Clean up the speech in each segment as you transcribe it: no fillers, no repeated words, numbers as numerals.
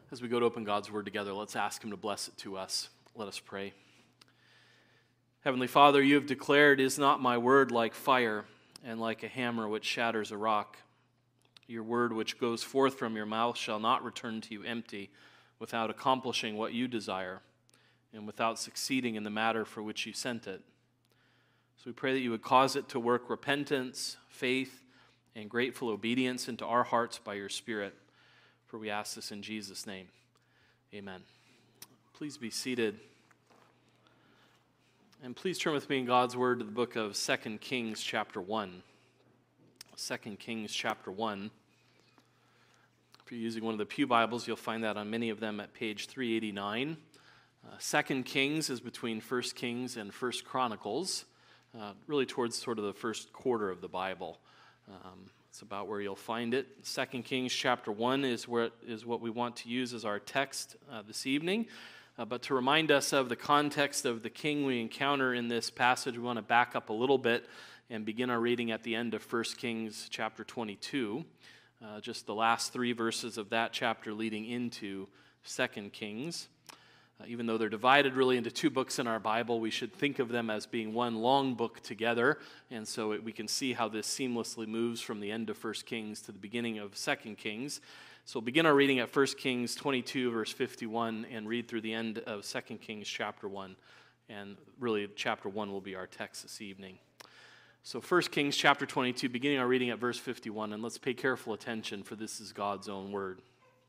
As we go to open God's Word together, let's ask Him to bless it to us. Let us pray. Heavenly Father, you have declared, "Is not my word like fire, and like a hammer which shatters a rock? Your word which goes forth from your mouth shall not return to you empty, without accomplishing what you desire, and without succeeding in the matter for which you sent it." So we pray that you would cause it to work repentance, faith, and grateful obedience into our hearts by your Spirit. For we ask this in Jesus' name. Amen. Please be seated. And please turn with me in God's Word to the book of 2 Kings chapter 1. 2 Kings chapter 1. If you're using one of the Pew Bibles, you'll find that on many of them at page 389. 2 Kings is between 1 Kings and 1 Chronicles, really towards sort of the first quarter of the Bible. It's about where you'll find it. 2 Kings chapter 1 is what we want to use as our text this evening. But to remind us of the context of the king we encounter in this passage, we want to back up a little bit and begin our reading at the end of 1 Kings chapter 22. Just the last 3 verses of that chapter leading into 2 Kings. Even though they're divided really into 2 books in our Bible, we should think of them as being one long book together. And so we can see how this seamlessly moves from the end of 1 Kings to the beginning of 2 Kings. So we'll begin our reading at 1 Kings 22, verse 51, and read through the end of 2 Kings chapter 1. And really, chapter 1 will be our text this evening. So 1 Kings chapter 22, beginning our reading at verse 51, and let's pay careful attention, for this is God's own word.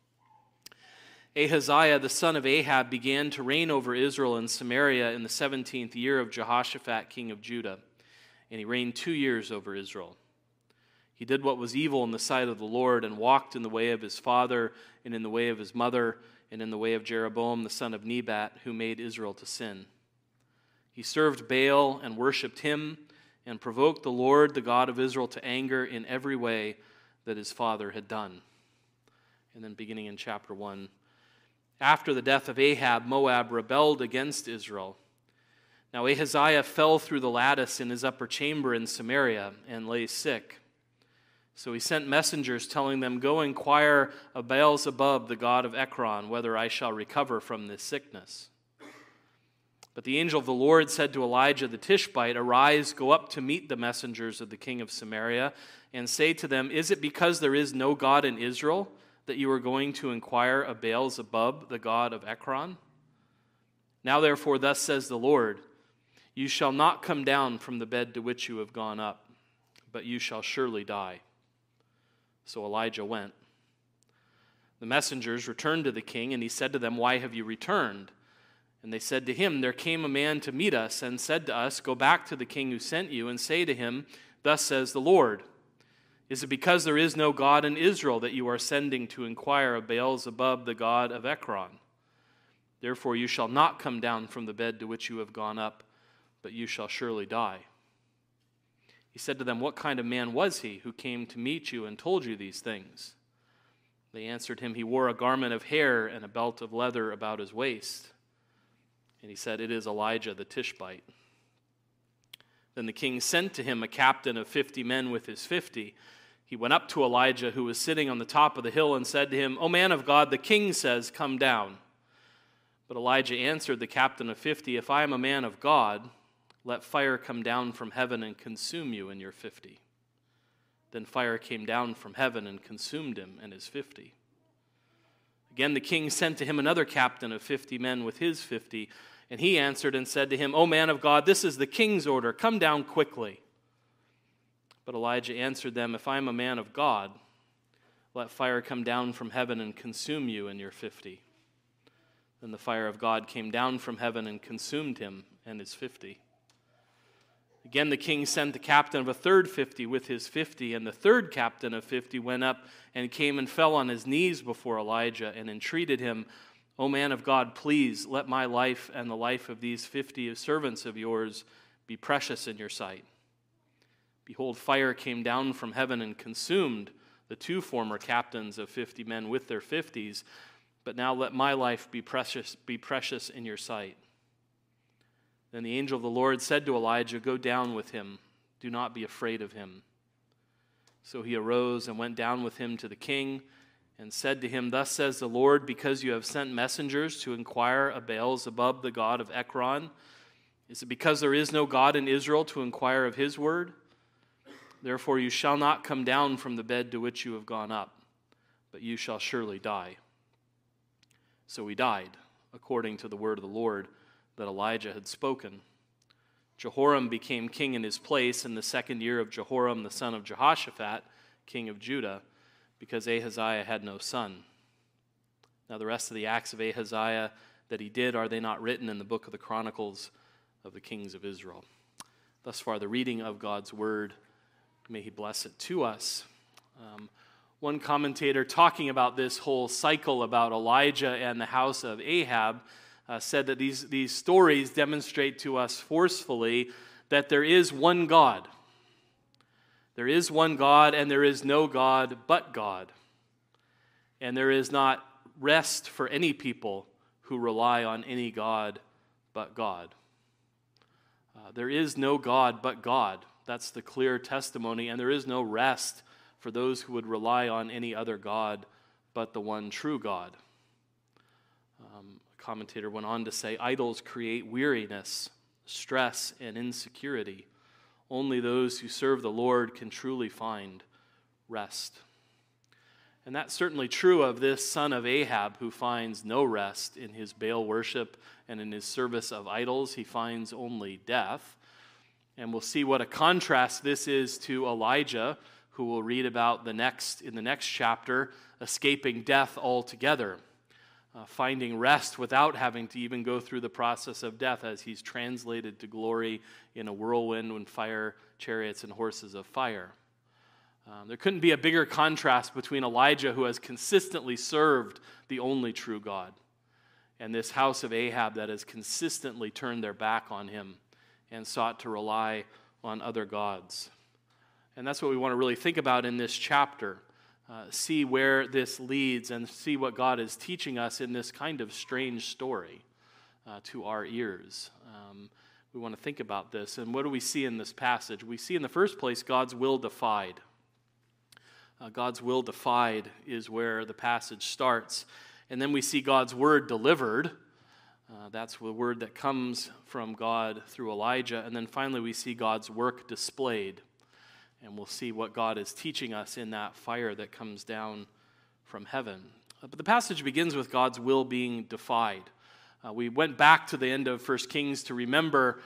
Ahaziah, the son of Ahab, began to reign over Israel and Samaria in the 17th year of Jehoshaphat, king of Judah, and he reigned 2 years over Israel. He did what was evil in the sight of the Lord, and walked in the way of his father, and in the way of his mother, and in the way of Jeroboam, the son of Nebat, who made Israel to sin. He served Baal and worshipped him, and provoked the Lord, the God of Israel, to anger in every way that his father had done. And then beginning in chapter 1, after the death of Ahab, Moab rebelled against Israel. Now Ahaziah fell through the lattice in his upper chamber in Samaria and lay sick. So he sent messengers telling them, "Go inquire of Baal-zebub, the god of Ekron, whether I shall recover from this sickness." But the angel of the Lord said to Elijah the Tishbite, "Arise, go up to meet the messengers of the king of Samaria, and say to them, Is it because there is no God in Israel that you are going to inquire of Baal-zebub, the god of Ekron? Now therefore, thus says the Lord, you shall not come down from the bed to which you have gone up, but you shall surely die." So Elijah went. The messengers returned to the king, and he said to them, "Why have you returned?" And they said to him, "There came a man to meet us, and said to us, Go back to the king who sent you, and say to him, Thus says the Lord, Is it because there is no God in Israel that you are sending to inquire of Baal-zebub, the god of Ekron? Therefore you shall not come down from the bed to which you have gone up, but you shall surely die." He said to them, "What kind of man was he who came to meet you and told you these things?" They answered him, "He wore a garment of hair and a belt of leather about his waist." And he said, "It is Elijah the Tishbite." Then the king sent to him a captain of 50 men with his 50. He went up to Elijah, who was sitting on the top of the hill, and said to him, "O man of God, the king says, Come down." But Elijah answered the captain of 50, "If I am a man of God, let fire come down from heaven and consume you and your 50. Then fire came down from heaven and consumed him and his 50. Again the king sent to him another captain of 50 men with his 50, and he answered and said to him, "O man of God, this is the king's order. Come down quickly." But Elijah answered them, "If I am a man of God, let fire come down from heaven and consume you and your 50. Then the fire of God came down from heaven and consumed him and his 50. Again the king sent the captain of a third 50 with his 50, and the third captain of 50 went up and came and fell on his knees before Elijah and entreated him, "O man of God, please let my life and the life of these 50 servants of yours be precious in your sight." Behold, fire came down from heaven and consumed the 2 former captains of 50 men with their 50s, but now let my life be precious in your sight. Then the angel of the Lord said to Elijah, "Go down with him. Do not be afraid of him." So he arose and went down with him to the king, and said to him, Thus says the Lord, because you have sent messengers to inquire of Beelzebub, the god of Ekron, is it because there is no God in Israel to inquire of his word? Therefore you shall not come down from the bed to which you have gone up, but you shall surely die. So he died, according to the word of the Lord that Elijah had spoken. Jehoram became king in his place in the 2nd year of Jehoram the son of Jehoshaphat, king of Judah, because Ahaziah had no son. Now the rest of the acts of Ahaziah that he did, are they not written in the book of the Chronicles of the kings of Israel? Thus far the reading of God's word. May he bless it to us. One commentator talking about this whole cycle about Elijah and the house of Ahab said that these stories demonstrate to us forcefully that there is one God. There is one God, and there is no God but God. And there is not rest for any people who rely on any God but God. There is no God but God. That's the clear testimony. And there is no rest for those who would rely on any other God but the one true God. A commentator went on to say, idols create weariness, stress, and insecurity. Only those who serve the Lord can truly find rest. And that's certainly true of this son of Ahab, who finds no rest in his Baal worship and in his service of idols. He finds only death. And we'll see what a contrast this is to Elijah, who we'll read about in the next chapter, escaping death altogether, finding rest without having to even go through the process of death, as he's translated to glory in a whirlwind and fire, chariots, and horses of fire. There couldn't be a bigger contrast between Elijah, who has consistently served the only true God, and this house of Ahab that has consistently turned their back on him and sought to rely on other gods. And that's what we want to really think about in this chapter. See where this leads and see what God is teaching us in this kind of strange story to our ears. We want to think about this. And what do we see in this passage? We see in the first place God's will defied. God's will defied is where the passage starts. And then we see God's word delivered. That's the word that comes from God through Elijah. And then finally we see God's work displayed. And we'll see what God is teaching us in that fire that comes down from heaven. But the passage begins with God's will being defied. We went back to the end of 1 Kings to remember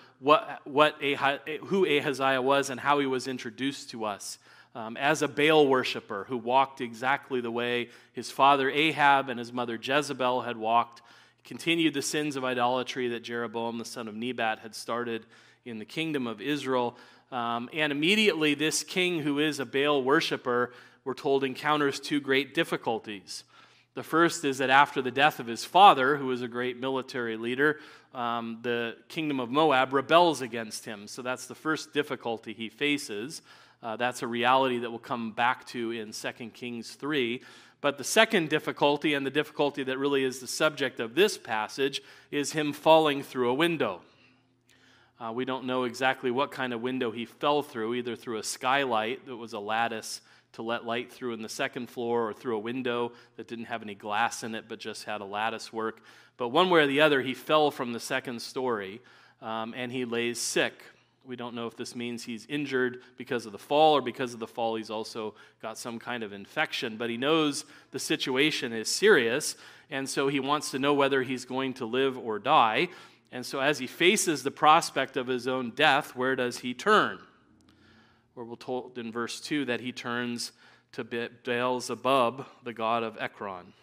who Ahaziah was and how he was introduced to us as a Baal worshiper who walked exactly the way his father Ahab and his mother Jezebel had walked, continued the sins of idolatry that Jeroboam the son of Nebat had started in the kingdom of Israel. And immediately this king, who is a Baal worshiper, we're told encounters two great difficulties. The first is that after the death of his father, who was a great military leader, the kingdom of Moab rebels against him. So that's the first difficulty he faces. That's a reality that we'll come back to in 2 Kings 3. But the second difficulty, and the difficulty that really is the subject of this passage, is him falling through a window. We don't know exactly what kind of window he fell through, either through a skylight that was a lattice to let light through in the second floor, or through a window that didn't have any glass in it but just had a lattice work. But one way or the other, he fell from the second story, and he lays sick. We don't know if this means he's injured because of the fall, or because of the fall he's also got some kind of infection. But he knows the situation is serious, and so he wants to know whether he's going to live or die. And so as he faces the prospect of his own death, where does he turn? We're told in verse 2 that he turns to Beelzebub, the god of Ekron.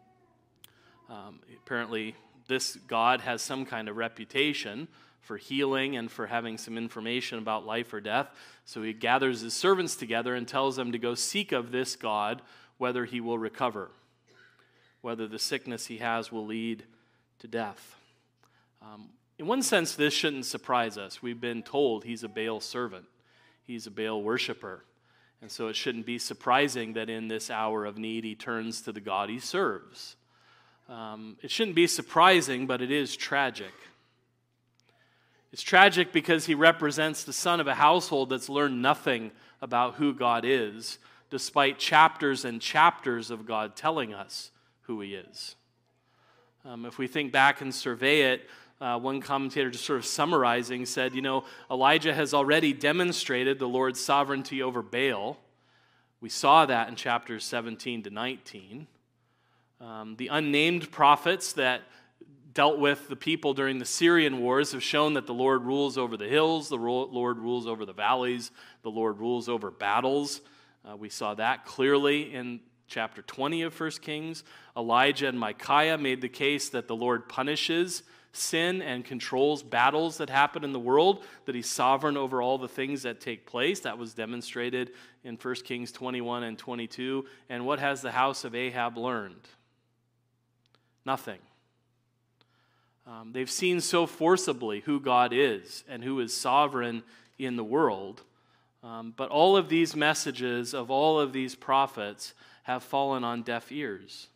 Apparently, this god has some kind of reputation for healing and for having some information about life or death. So he gathers his servants together and tells them to go seek of this god whether he will recover, whether the sickness he has will lead to death. In one sense, this shouldn't surprise us. We've been told he's a Baal servant. He's a Baal worshiper. And so it shouldn't be surprising that in this hour of need, he turns to the God he serves. It shouldn't be surprising, but it is tragic. It's tragic because he represents the son of a household that's learned nothing about who God is, despite chapters and chapters of God telling us who he is. If we think back and survey it, one commentator just sort of summarizing said, Elijah has already demonstrated the Lord's sovereignty over Baal. We saw that in chapters 17 to 19. The unnamed prophets that dealt with the people during the Syrian wars have shown that the Lord rules over the hills, the Lord rules over the valleys, the Lord rules over battles. We saw that clearly in chapter 20 of 1 Kings. Elijah and Micaiah made the case that the Lord punishes sin and controls battles that happen in the world, that he's sovereign over all the things that take place. That was demonstrated in 1 Kings 21 and 22. And what has the house of Ahab learned? Nothing. They've seen so forcibly who God is and who is sovereign in the world. But all of these messages of all of these prophets have fallen on deaf ears.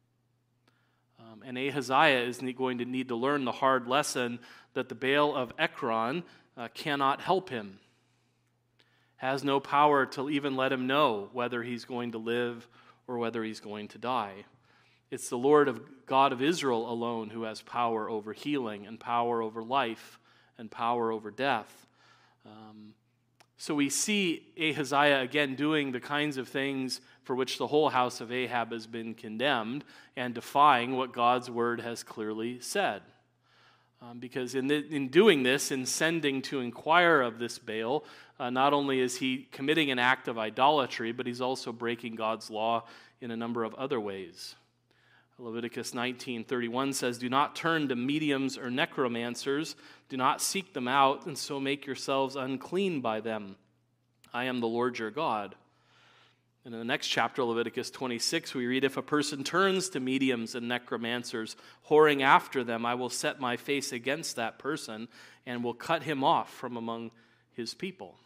And Ahaziah is going to need to learn the hard lesson that the Baal of Ekron cannot help him, has no power to even let him know whether he's going to live or whether he's going to die. It's the Lord God of Israel alone who has power over healing and power over life and power over death. So we see Ahaziah again doing the kinds of things for which the whole house of Ahab has been condemned and defying what God's word has clearly said. Because in doing this, in sending to inquire of this Baal, not only is he committing an act of idolatry, but he's also breaking God's law in a number of other ways. Leviticus 19:31 says, "Do not turn to mediums or necromancers. Do not seek them out, and so make yourselves unclean by them. I am the Lord your God." And in the next chapter, Leviticus 26, we read, "If a person turns to mediums and necromancers, whoring after them, I will set my face against that person and will cut him off from among his people."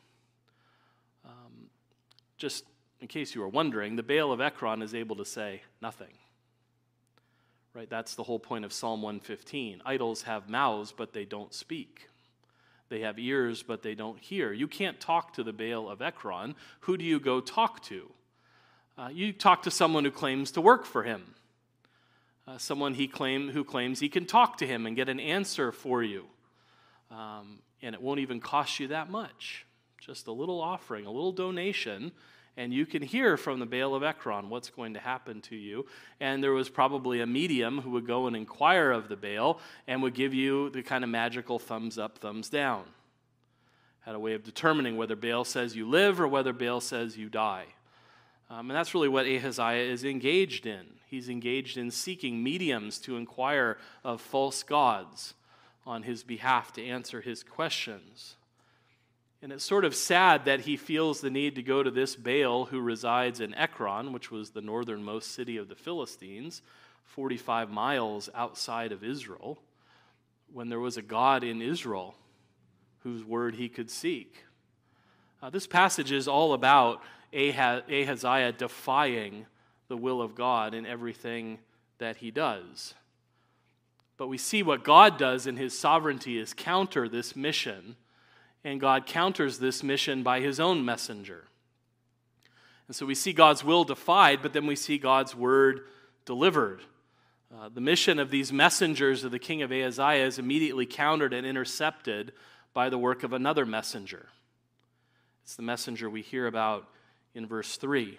Just in case you were wondering, the Baal of Ekron is able to say nothing. Right, that's the whole point of Psalm 115. Idols have mouths, but they don't speak. They have ears, but they don't hear. You can't talk to the Baal of Ekron. Who do you go talk to? You talk to someone who claims to work for him. Someone who claims he can talk to him and get an answer for you. And it won't even cost you that much. Just a little offering, a little donation, and you can hear from the Baal of Ekron what's going to happen to you. And there was probably a medium who would go and inquire of the Baal and would give you the kind of magical thumbs up, thumbs down. Had a way of determining whether Baal says you live or whether Baal says you die. And that's really what Ahaziah is engaged in. He's engaged in seeking mediums to inquire of false gods on his behalf to answer his questions. And it's sort of sad that he feels the need to go to this Baal who resides in Ekron, which was the northernmost city of the Philistines, 45 miles outside of Israel, when there was a God in Israel whose word he could seek. This passage is all about Ahaziah defying the will of God in everything that he does. But we see what God does in his sovereignty is counter this mission. And God counters this mission by his own messenger. And so we see God's will defied, but then we see God's word delivered. The mission of these messengers of the king of Ahaziah is immediately countered and intercepted by the work of another messenger. It's the messenger we hear about in verse 3.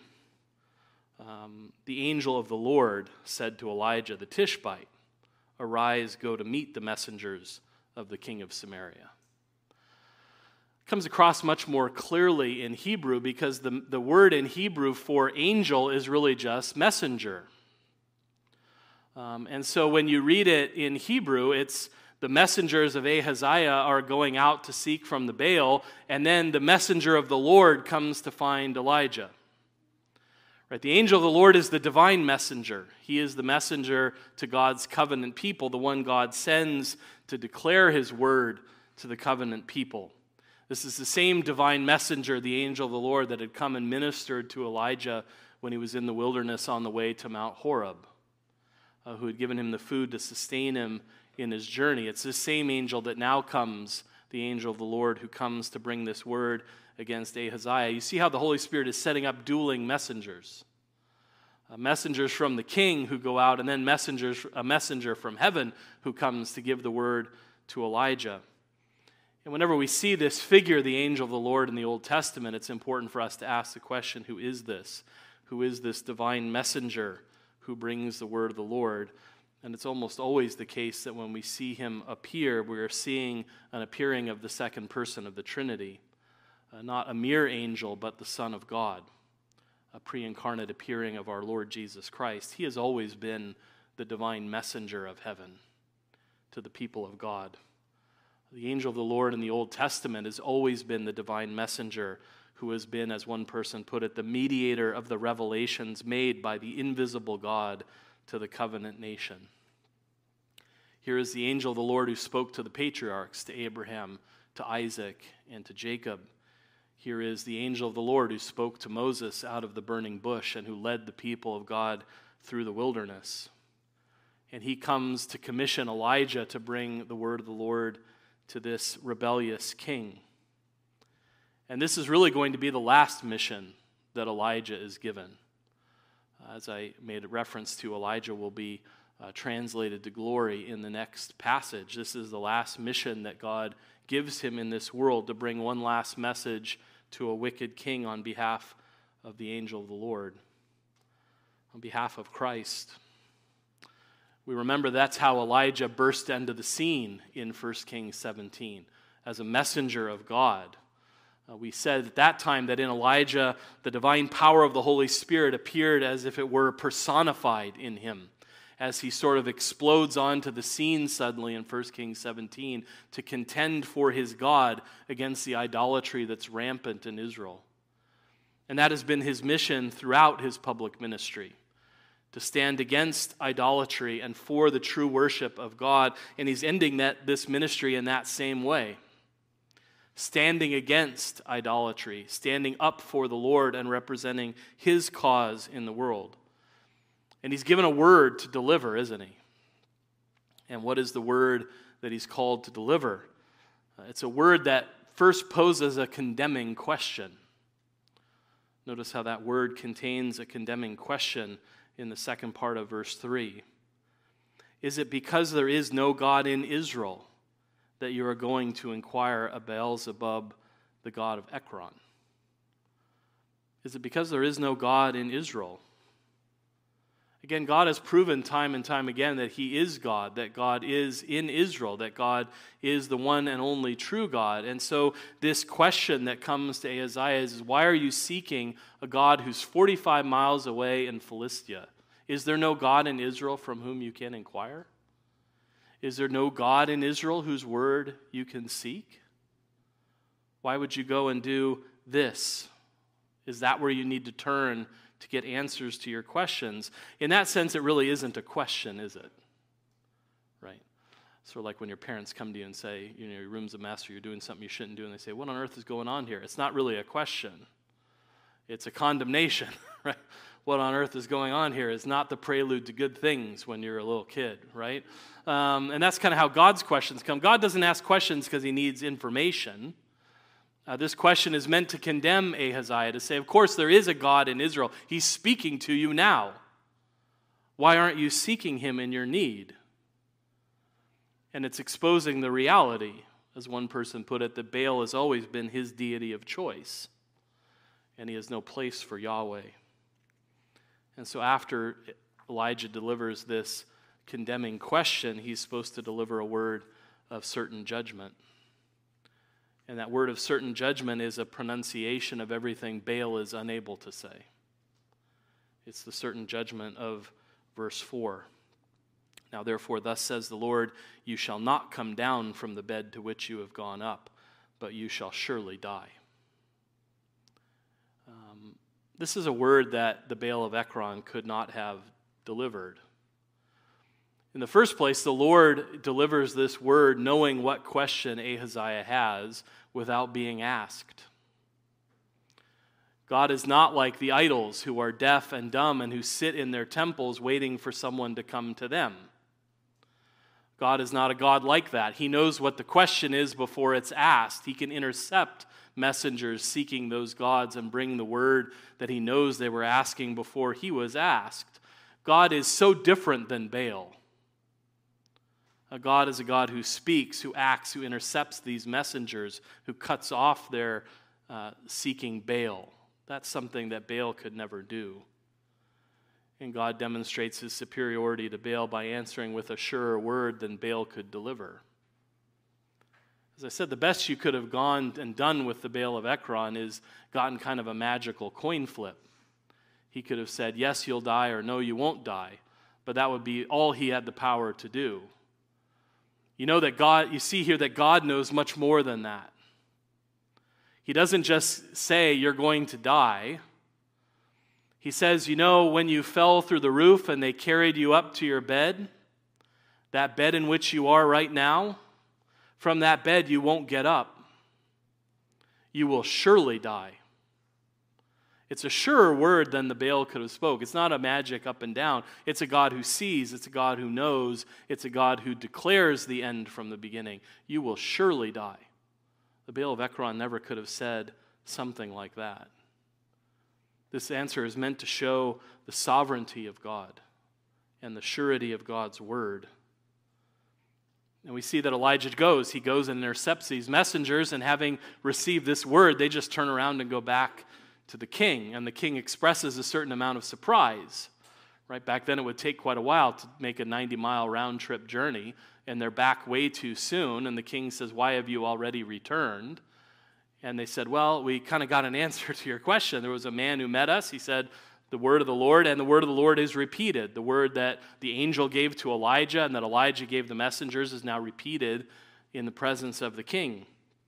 The angel of the Lord said to Elijah the Tishbite, "Arise, go to meet the messengers of the king of Samaria." Comes across much more clearly in Hebrew because the word in Hebrew for angel is really just messenger. And so when you read it in Hebrew, it's the messengers of Ahaziah are going out to seek from the Baal, and then the messenger of the Lord comes to find Elijah. Right? The angel of the Lord is the divine messenger. He is the messenger to God's covenant people, the one God sends to declare his word to the covenant people. This is the same divine messenger, the angel of the Lord, that had come and ministered to Elijah when he was in the wilderness on the way to Mount Horeb, who had given him the food to sustain him in his journey. It's this same angel that now comes, the angel of the Lord who comes to bring this word against Ahaziah. You see how the Holy Spirit is setting up dueling messengers. Messengers from the king who go out, and then a messenger from heaven who comes to give the word to Elijah. And whenever we see this figure, the angel of the Lord in the Old Testament, it's important for us to ask the question, who is this? Who is this divine messenger who brings the word of the Lord? And it's almost always the case that when we see him appear, we are seeing an appearing of the second person of the Trinity. Not a mere angel, but the Son of God. A pre-incarnate appearing of our Lord Jesus Christ. He has always been the divine messenger of heaven to the people of God. The angel of the Lord in the Old Testament has always been the divine messenger who has been, as one person put it, the mediator of the revelations made by the invisible God to the covenant nation. Here is the angel of the Lord who spoke to the patriarchs, to Abraham, to Isaac, and to Jacob. Here is the angel of the Lord who spoke to Moses out of the burning bush and who led the people of God through the wilderness. And he comes to commission Elijah to bring the word of the Lord to this rebellious king. And this is really going to be the last mission that Elijah is given. As I made a reference to, Elijah will be translated to glory in the next passage. This is the last mission that God gives him in this world, to bring one last message to a wicked king on behalf of the angel of the Lord, on behalf of Christ. We remember that's how Elijah burst into the scene in 1 Kings 17, as a messenger of God. We said at that time that in Elijah, the divine power of the Holy Spirit appeared as if it were personified in him, as he sort of explodes onto the scene suddenly in 1 Kings 17 to contend for his God against the idolatry that's rampant in Israel. And that has been his mission throughout his public ministry, to stand against idolatry and for the true worship of God. And he's ending this ministry in that same way, standing against idolatry, standing up for the Lord and representing his cause in the world. And he's given a word to deliver, isn't he? And what is the word that he's called to deliver? It's a word that first poses a condemning question. Notice how that word contains a condemning question in the second part of verse 3. Is it because there is no God in Israel that you are going to inquire of Beelzebub, the god of Ekron? Is it because there is no God in Israel? Again, God has proven time and time again that he is God, that God is in Israel, that God is the one and only true God. And so this question that comes to Ahaziah is, why are you seeking a God who's 45 miles away in Philistia? Is there no God in Israel from whom you can inquire? Is there no God in Israel whose word you can seek? Why would you go and do this? Is that where you need to turn to get answers to your questions? In that sense, it really isn't a question, is it? Right? Sort of like when your parents come to you and say, your room's a mess or you're doing something you shouldn't do, and they say, what on earth is going on here? It's not really a question. It's a condemnation, right? What on earth is going on here is not the prelude to good things when you're a little kid, right? And that's kind of how God's questions come. God doesn't ask questions because he needs information. This question is meant to condemn Ahaziah, to say, of course, there is a God in Israel. He's speaking to you now. Why aren't you seeking him in your need? And it's exposing the reality, as one person put it, that Baal has always been his deity of choice, and he has no place for Yahweh. And so after Elijah delivers this condemning question, he's supposed to deliver a word of certain judgment. And that word of certain judgment is a pronunciation of everything Baal is unable to say. It's the certain judgment of verse 4. Now therefore, thus says the Lord, you shall not come down from the bed to which you have gone up, but you shall surely die. This is a word that the Baal of Ekron could not have delivered. In the first place, the Lord delivers this word knowing what question Ahaziah has without being asked. God is not like the idols who are deaf and dumb and who sit in their temples waiting for someone to come to them. God is not a God like that. He knows what the question is before it's asked. He can intercept messengers seeking those gods and bring the word that he knows they were asking before he was asked. God is so different than Baal. God is a God who speaks, who acts, who intercepts these messengers, who cuts off their seeking Baal. That's something that Baal could never do. And God demonstrates his superiority to Baal by answering with a surer word than Baal could deliver. As I said, the best you could have gone and done with the Baal of Ekron is gotten kind of a magical coin flip. He could have said, yes, you'll die, or no, you won't die. But that would be all he had the power to do. You see here that God knows much more than that. He doesn't just say you're going to die. He says, when you fell through the roof and they carried you up to your bed, that bed in which you are right now, from that bed you won't get up. You will surely die. It's a surer word than the Baal could have spoke. It's not a magic up and down. It's a God who sees. It's a God who knows. It's a God who declares the end from the beginning. You will surely die. The Baal of Ekron never could have said something like that. This answer is meant to show the sovereignty of God and the surety of God's word. And we see that Elijah goes. He goes and intercepts these messengers, and having received this word, they just turn around and go back to the king. And the king expresses a certain amount of surprise. Right back then, it would take quite a while to make a 90-mile round-trip journey, and they're back way too soon. And the king says, "Why have you already returned?" And they said, "Well, we kind of got an answer to your question. There was a man who met us. He said, the word of the Lord, and the word of the Lord is repeated. The word that the angel gave to Elijah and that Elijah gave the messengers is now repeated in the presence of the king."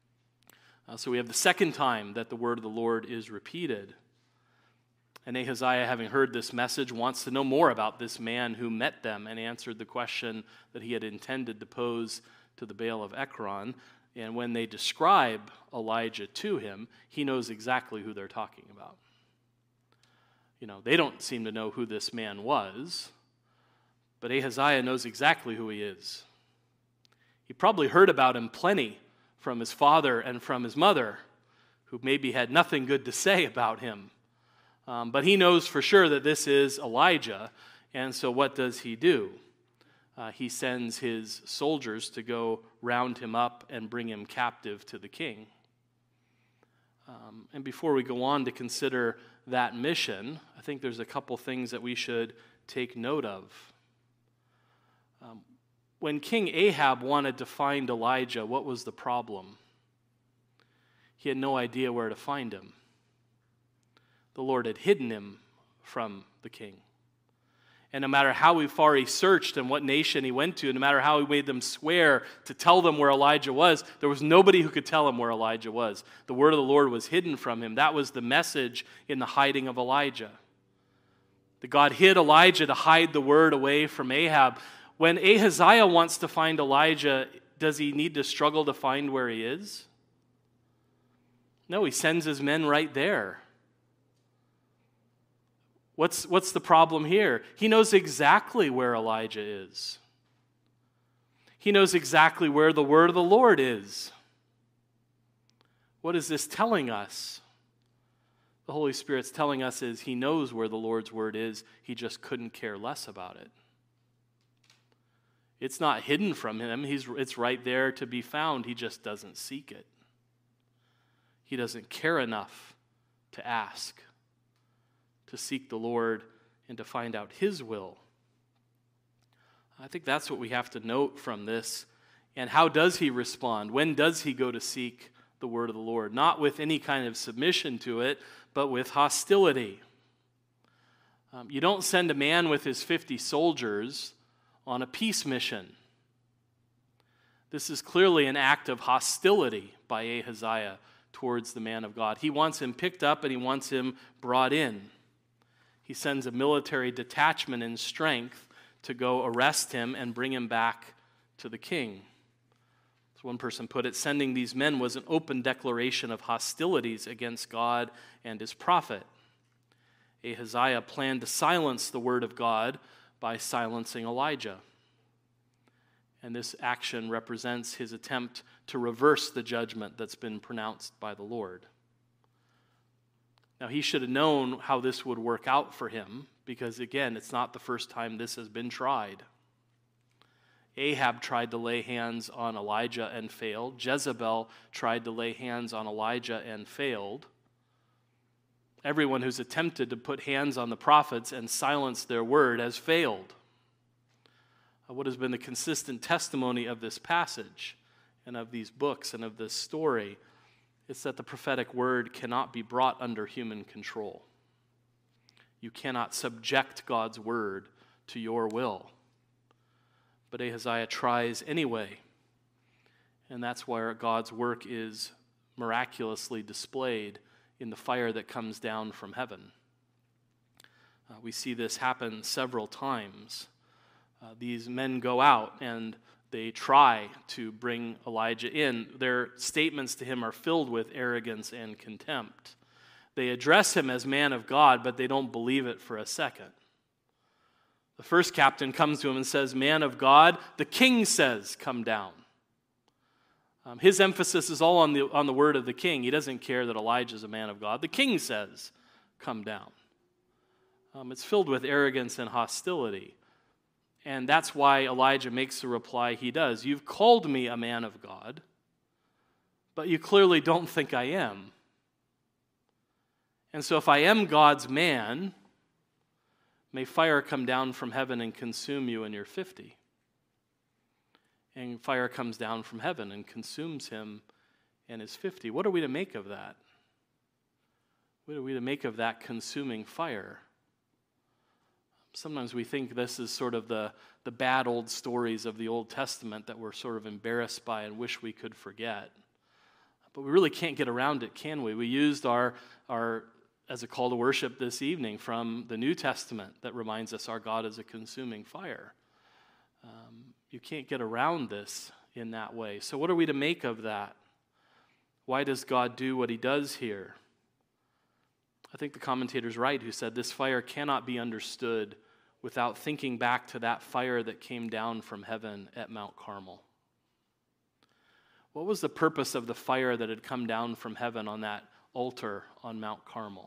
So we have the second time that the word of the Lord is repeated. And Ahaziah, having heard this message, wants to know more about this man who met them and answered the question that he had intended to pose to the Baal of Ekron. And when they describe Elijah to him, he knows exactly who they're talking about. They don't seem to know who this man was, but Ahaziah knows exactly who he is. He probably heard about him plenty from his father and from his mother, who maybe had nothing good to say about him. But he knows for sure that this is Elijah, and so what does he do? He sends his soldiers to go round him up and bring him captive to the king. And before we go on to consider that mission, I think there's a couple things that we should take note of. When King Ahab wanted to find Elijah, what was the problem? He had no idea where to find him. The Lord had hidden him from the king. And no matter how far he searched and what nation he went to, no matter how he made them swear to tell them where Elijah was, there was nobody who could tell him where Elijah was. The word of the Lord was hidden from him. That was the message in the hiding of Elijah. That God hid Elijah to hide the word away from Ahab. When Ahaziah wants to find Elijah, does he need to struggle to find where he is? No, he sends his men right there. What's the problem here? He knows exactly where Elijah is. He knows exactly where the word of the Lord is. What is this telling us? The Holy Spirit's telling us is he knows where the Lord's word is. He just couldn't care less about it. It's not hidden from him. It's right there to be found. He just doesn't seek it. He doesn't care enough to ask, to seek the Lord, and to find out his will. I think that's what we have to note from this. And how does he respond? When does he go to seek the word of the Lord? Not with any kind of submission to it, but with hostility. You don't send a man with his 50 soldiers on a peace mission. This is clearly an act of hostility by Ahaziah towards the man of God. He wants him picked up and he wants him brought in. He sends a military detachment in strength to go arrest him and bring him back to the king. As one person put it, sending these men was an open declaration of hostilities against God and his prophet. Ahaziah planned to silence the word of God by silencing Elijah. And this action represents his attempt to reverse the judgment that's been pronounced by the Lord. Now, he should have known how this would work out for him, because again, it's not the first time this has been tried. Ahab tried to lay hands on Elijah and failed. Jezebel tried to lay hands on Elijah and failed. Everyone who's attempted to put hands on the prophets and silence their word has failed. What has been the consistent testimony of this passage and of these books and of this story is that the prophetic word cannot be brought under human control. You cannot subject God's word to your will. But Ahaziah tries anyway, and that's where God's work is miraculously displayed in the fire that comes down from heaven. We see this happen several times. These men go out and they try to bring Elijah in. Their statements to him are filled with arrogance and contempt. They address him as man of God, but they don't believe it for a second. The first captain comes to him and says, "Man of God, the king says, come down." His emphasis is all on the word of the king. He doesn't care that Elijah is a man of God. The king says, come down. It's filled with arrogance and hostility. And that's why Elijah makes the reply he does. You've called me a man of God, but you clearly don't think I am. And so if I am God's man, may fire come down from heaven and consume you and your 50. And fire comes down from heaven and consumes him and his 50. What are we to make of that? What are we to make of that consuming fire? Sometimes we think this is sort of the bad old stories of the Old Testament that we're sort of embarrassed by and wish we could forget. But we really can't get around it, can we? We used our as a call to worship this evening from the New Testament that reminds us our God is a consuming fire. You can't get around this in that way. So what are we to make of that? Why does God do what he does here? I think the commentator's right who said this fire cannot be understood without thinking back to that fire that came down from heaven at Mount Carmel. What was the purpose of the fire that had come down from heaven on that altar on Mount Carmel?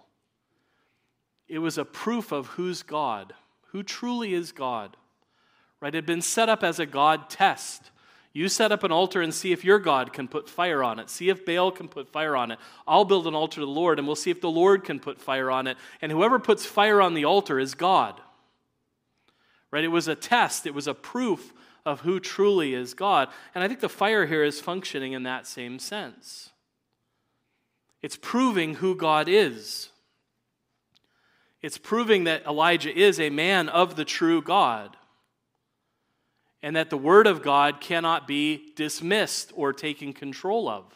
It was a proof of who's God, who truly is God. Right? It had been set up as a God test. You set up an altar and see if your God can put fire on it. See if Baal can put fire on it. I'll build an altar to the Lord, and we'll see if the Lord can put fire on it. And whoever puts fire on the altar is God. Right? It was a test. It was a proof of who truly is God. And I think the fire here is functioning in that same sense. It's proving who God is. It's proving that Elijah is a man of the true God, and that the word of God cannot be dismissed or taken control of.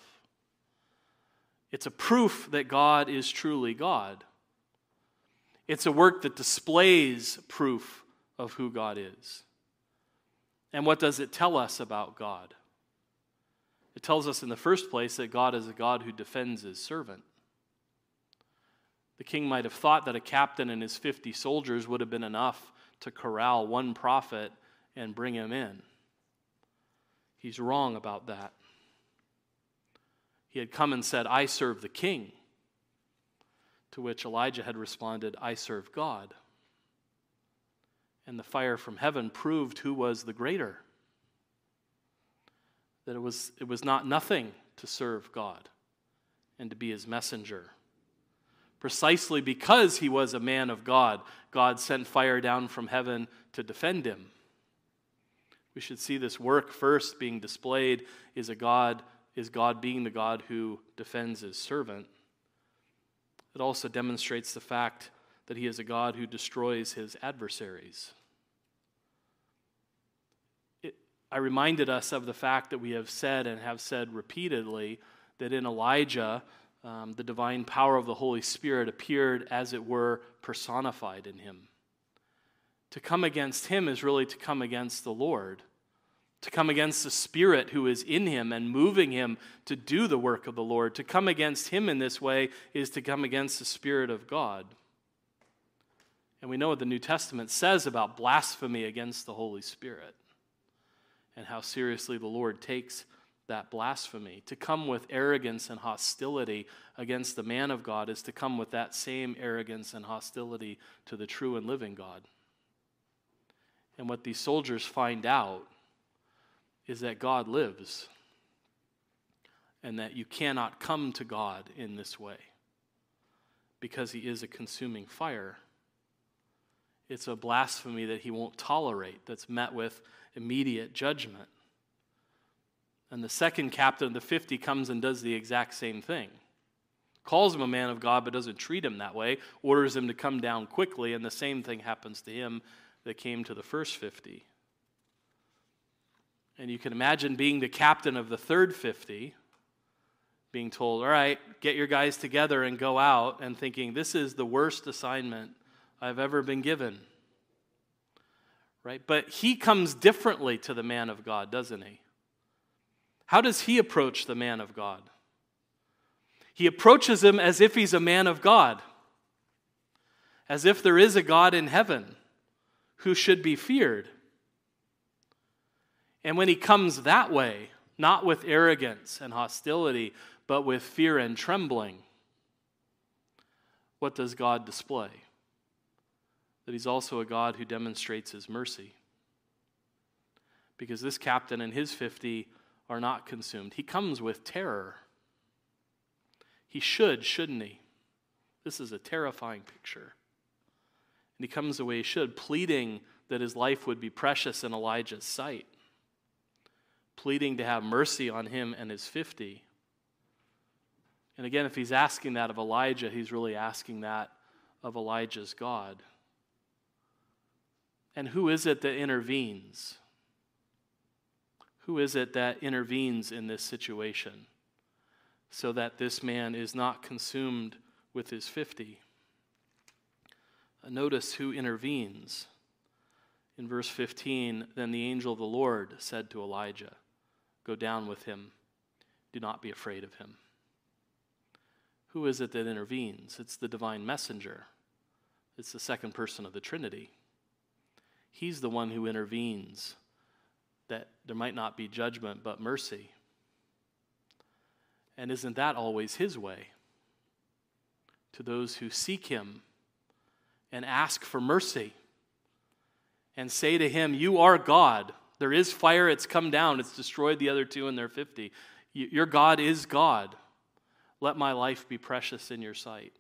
It's a proof that God is truly God. It's a work that displays proof of who God is. And what does it tell us about God? It tells us in the first place that God is a God who defends his servant. The king might have thought that a captain and his 50 soldiers would have been enough to corral one prophet and bring him in. He's wrong about that. He had come and said, "I serve the king," to which Elijah had responded, "I serve God." And the fire from heaven proved who was the greater. That it was not nothing to serve God and to be his messenger. Precisely because he was a man of God, God sent fire down from heaven to defend him. We should see this work first being displayed is God being the God who defends his servant. It also demonstrates the fact that he is a God who destroys his adversaries. I reminded us of the fact that we have said and have said repeatedly that in Elijah, the divine power of the Holy Spirit appeared, as it were, personified in him. To come against him is really to come against the Lord, to come against the Spirit who is in him and moving him to do the work of the Lord. To come against him in this way is to come against the Spirit of God. And we know what the New Testament says about blasphemy against the Holy Spirit and how seriously the Lord takes that blasphemy. To come with arrogance and hostility against the man of God is to come with that same arrogance and hostility to the true and living God. And what these soldiers find out is that God lives, and that you cannot come to God in this way because he is a consuming fire. It's a blasphemy that he won't tolerate, that's met with immediate judgment. And the second captain of the 50 comes and does the exact same thing. Calls him a man of God, but doesn't treat him that way. Orders him to come down quickly, and the same thing happens to him that came to the first 50. And you can imagine being the captain of the third 50, being told, all right, get your guys together and go out, and thinking, this is the worst assignment I've ever been given. Right? But he comes differently to the man of God, doesn't he? How does he approach the man of God? He approaches him as if he's a man of God, as if there is a God in heaven who should be feared. And when he comes that way, not with arrogance and hostility, but with fear and trembling, what does God display? That he's also a God who demonstrates his mercy. Because this captain and his 50 are not consumed. He comes with terror. He should, shouldn't he? This is a terrifying picture. And he comes the way he should, pleading that his life would be precious in Elijah's sight, pleading to have mercy on him and his 50. And again, if he's asking that of Elijah, he's really asking that of Elijah's God. And who is it that intervenes? Who is it that intervenes in this situation so that this man is not consumed with his 50? Notice who intervenes. In verse 15, then the angel of the Lord said to Elijah, go down with him. Do not be afraid of him. Who is it that intervenes? It's the divine messenger. It's the second person of the Trinity. He's the one who intervenes, that there might not be judgment but mercy. And isn't that always his way? To those who seek him and ask for mercy and say to him, you are God. There is fire, it's come down, it's destroyed the other two in their 50. Your God is God. Let my life be precious in your sight.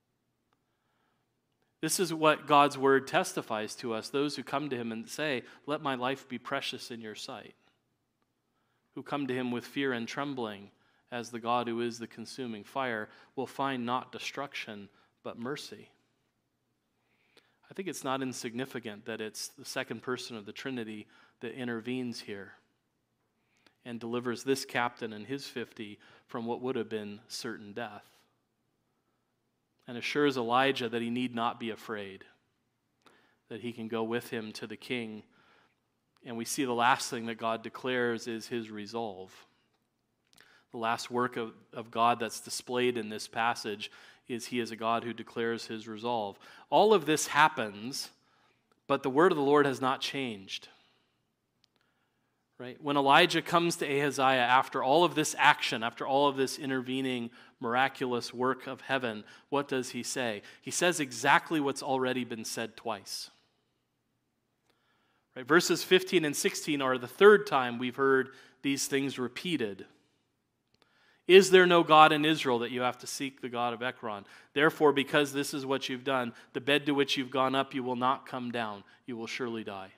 This is what God's word testifies to us, those who come to him and say, let my life be precious in your sight, who come to him with fear and trembling, as the God who is the consuming fire, will find not destruction, but mercy. I think it's not insignificant that it's the second person of the Trinity that intervenes here and delivers this captain and his 50 from what would have been certain death, and assures Elijah that he need not be afraid, that he can go with him to the king. And we see the last thing that God declares is his resolve. The last work of God that's displayed in this passage is he is a God who declares his resolve. All of this happens, but the word of the Lord has not changed. Right? When Elijah comes to Ahaziah after all of this action, after all of this intervening miraculous work of heaven, what does he say? He says exactly what's already been said twice. Right? Verses 15 and 16 are the third time we've heard these things repeated. Is there no God in Israel that you have to seek the God of Ekron? Therefore, because this is what you've done, the bed to which you've gone up, you will not come down. You will surely die.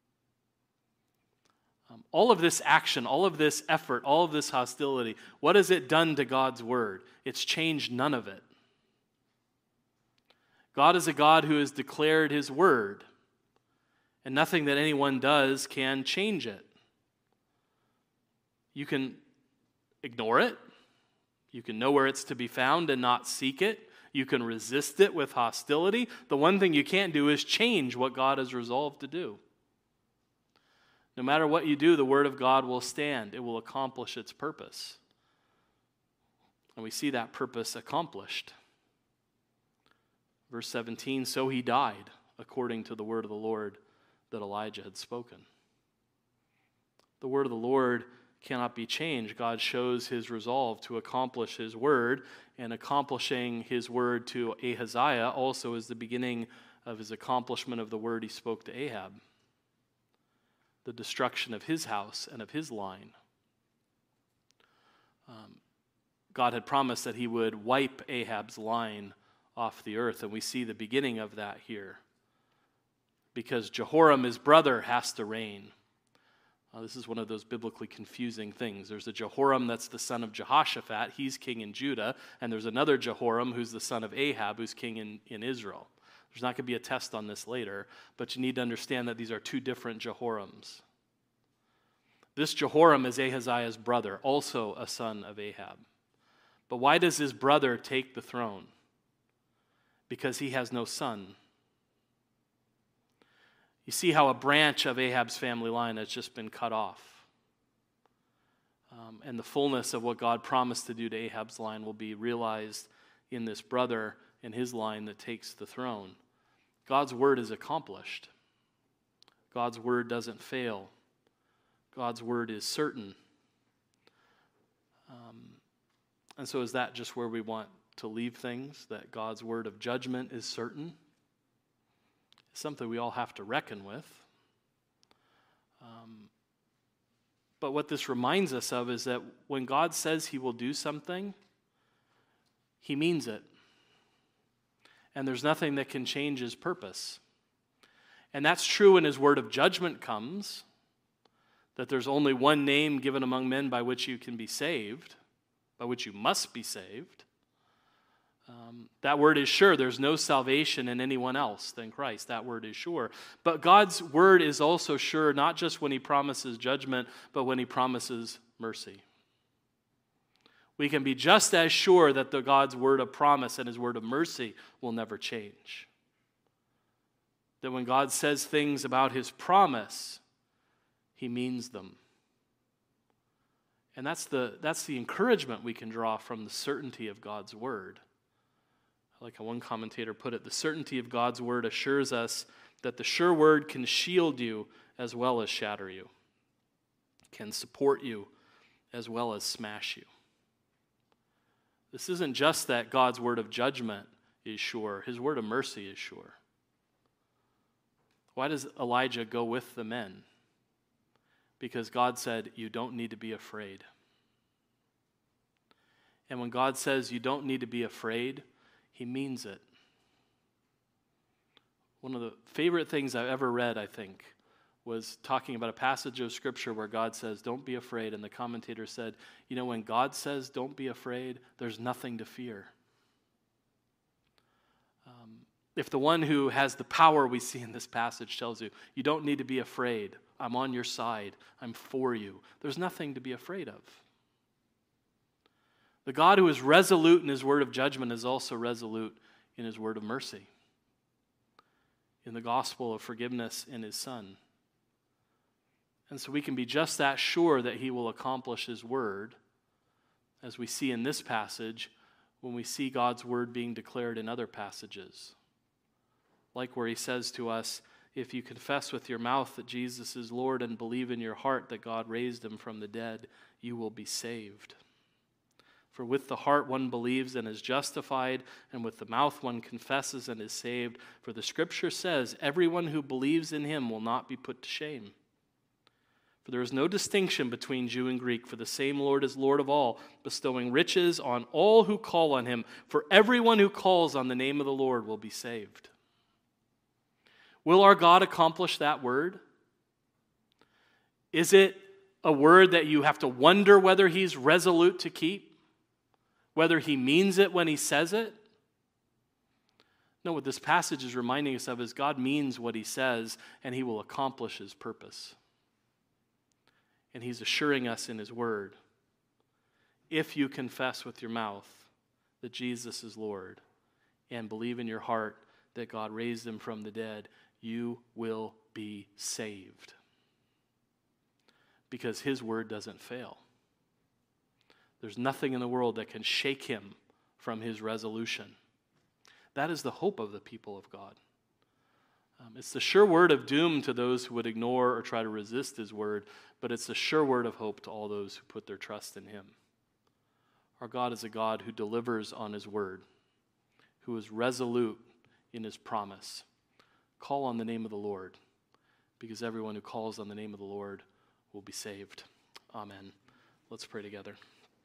All of this action, all of this effort, all of this hostility, what has it done to God's word? It's changed none of it. God is a God who has declared his word, and nothing that anyone does can change it. You can ignore it. You can know where it's to be found and not seek it. You can resist it with hostility. The one thing you can't do is change what God has resolved to do. No matter what you do, the word of God will stand. It will accomplish its purpose. And we see that purpose accomplished. Verse 17, so he died according to the word of the Lord that Elijah had spoken. The word of the Lord cannot be changed. God shows his resolve to accomplish his word, and accomplishing his word to Ahaziah also is the beginning of his accomplishment of the word he spoke to Ahab, the destruction of his house and of his line. God had promised that he would wipe Ahab's line off the earth, and we see the beginning of that here, because Jehoram, his brother, has to reign. This is one of those biblically confusing things. There's a Jehoram that's the son of Jehoshaphat. He's king in Judah. And there's another Jehoram who's the son of Ahab, who's king in Israel. There's not going to be a test on this later, but you need to understand that these are two different Jehorams. This Jehoram is Ahaziah's brother, also a son of Ahab. But why does his brother take the throne? Because he has no son. You see how a branch of Ahab's family line has just been cut off. And the fullness of what God promised to do to Ahab's line will be realized in this brother and his line that takes the throne. God's word is accomplished. God's word doesn't fail. God's word is certain. And so is that just where we want to leave things, that God's word of judgment is certain? It's something we all have to reckon with. But what this reminds us of is that when God says he will do something, he means it. And there's nothing that can change his purpose. And that's true when his word of judgment comes, that there's only one name given among men by which you can be saved, by which you must be saved. That word is sure. There's no salvation in anyone else than Christ. That word is sure. But God's word is also sure, not just when he promises judgment, but when he promises mercy. We can be just as sure that God's word of promise and his word of mercy will never change. That when God says things about his promise, he means them. And that's the encouragement we can draw from the certainty of God's word. Like how one commentator put it, the certainty of God's word assures us that the sure word can shield you as well as shatter you, can support you as well as smash you. This isn't just that God's word of judgment is sure, his word of mercy is sure. Why does Elijah go with the men? Because God said, you don't need to be afraid. And when God says you don't need to be afraid, he means it. One of the favorite things I've ever read, I think, was talking about a passage of Scripture where God says, don't be afraid. And the commentator said, you know, when God says, don't be afraid, there's nothing to fear. If the one who has the power we see in this passage tells you, you don't need to be afraid, I'm on your side, I'm for you, there's nothing to be afraid of. The God who is resolute in his word of judgment is also resolute in his word of mercy, in the gospel of forgiveness in his Son. And so we can be just that sure that he will accomplish his word, as we see in this passage when we see God's word being declared in other passages. Like where he says to us, if you confess with your mouth that Jesus is Lord and believe in your heart that God raised him from the dead, you will be saved. For with the heart one believes and is justified, and with the mouth one confesses and is saved. For the Scripture says, everyone who believes in him will not be put to shame. For there is no distinction between Jew and Greek, for the same Lord is Lord of all, bestowing riches on all who call on him. For everyone who calls on the name of the Lord will be saved. Will our God accomplish that word? Is it a word that you have to wonder whether he's resolute to keep? Whether he means it when he says it? No, what this passage is reminding us of is God means what he says, and he will accomplish his purpose. And he's assuring us in his word, if you confess with your mouth that Jesus is Lord and believe in your heart that God raised him from the dead, you will be saved. Because his word doesn't fail. There's nothing in the world that can shake him from his resolution. That is the hope of the people of God. It's the sure word of doom to those who would ignore or try to resist his word, but it's the sure word of hope to all those who put their trust in him. Our God is a God who delivers on his word, who is resolute in his promise. Call on the name of the Lord, because everyone who calls on the name of the Lord will be saved. Amen. Let's pray together.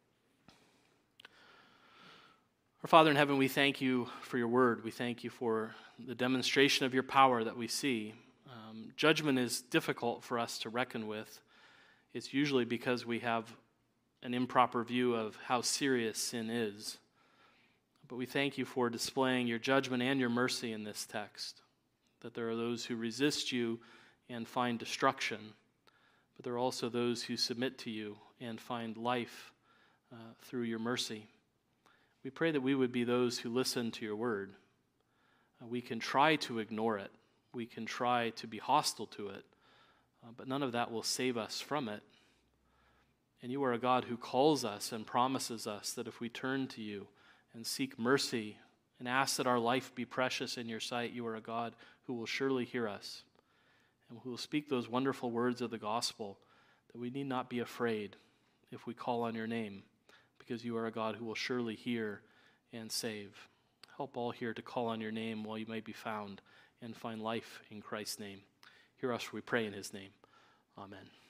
Our Father in heaven, we thank you for your word. We thank you for the demonstration of your power that we see. Judgment is difficult for us to reckon with. It's usually because we have an improper view of how serious sin is. But we thank you for displaying your judgment and your mercy in this text, that there are those who resist you and find destruction, but there are also those who submit to you and find life through your mercy. We pray that we would be those who listen to your word. We can try to ignore it. We can try to be hostile to it, but none of that will save us from it. And you are a God who calls us and promises us that if we turn to you and seek mercy and ask that our life be precious in your sight, you are a God who will surely hear us and who will speak those wonderful words of the gospel, that we need not be afraid if we call on your name, because you are a God who will surely hear and save. Help all here to call on your name while you may be found and find life in Christ's name. Hear us, we pray in his name. Amen.